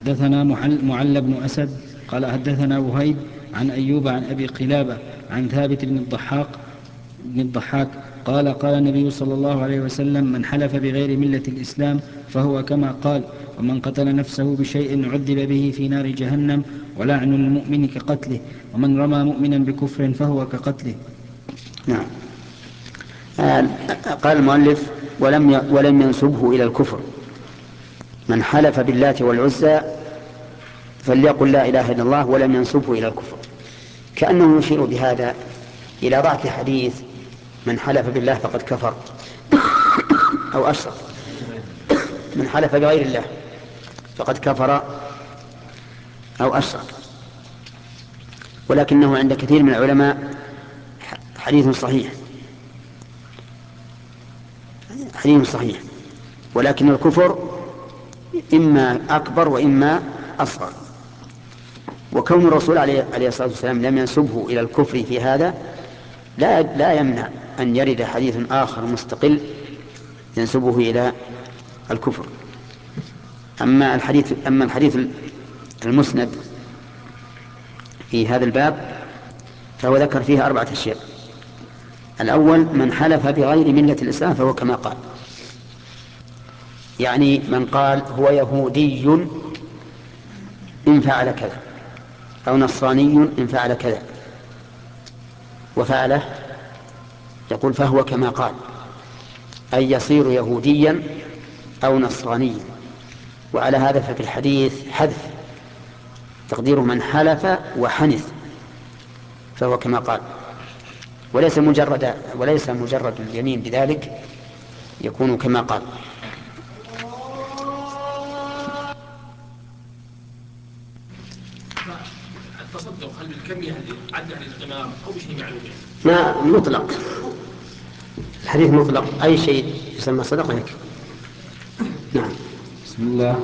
حدثنا معل بن أسد قال حدثنا وهيب عن أيوب عن أبي قلابة عن ثابت بن الضحاك قال النبي صلى الله عليه وسلم: من حلف بغير ملة الإسلام فهو كما قال، ومن قتل نفسه بشيء عذب به في نار جهنم، ولعن المؤمن كقتله، ومن رمى مؤمنا بكفر فهو كقتله. نعم. قال المؤلف: ولم ينسبه إلى الكفر. من حلف باللات والعزى فليقل لا إله إلا الله ولم ينسبه إلى الكفر، كأنه يشير بهذا إلى ضعف حديث من حلف بالله فقد كفر أو أشرك. من حلف بغير الله فقد كفر أو أشرك، ولكنه عند كثير من العلماء حديث صحيح، ولكن الكفر إما أكبر وإما أصغر. وكون الرسول عليه الصلاة والسلام لم ينسبه إلى الكفر في هذا لا يمنع أن يرد حديث آخر مستقل ينسبه إلى الكفر. أما الحديث المسند في هذا الباب فهو ذكر فيه 4 أشياء. الأول: من حلف بغير ملة الإسلام فهو كما قال، يعني من قال هو يهودي إن فعل كذا، أو نصراني إن فعل كذا وفعله، يقول فهو كما قال، أي يصير يهوديا أو نصرانيا. وعلى هذا ففي الحديث حذف، تقديره من حلف وحنث فهو كما قال، وليس مجرد اليمين بذلك يكون كما قال. التصدق هل بالكمية عد عن الإمام أو بشيء معلوم؟ ما مطلق، الحديث مطلق، أي شيء يسمى صدقة يكفي. نعم. بسم الله.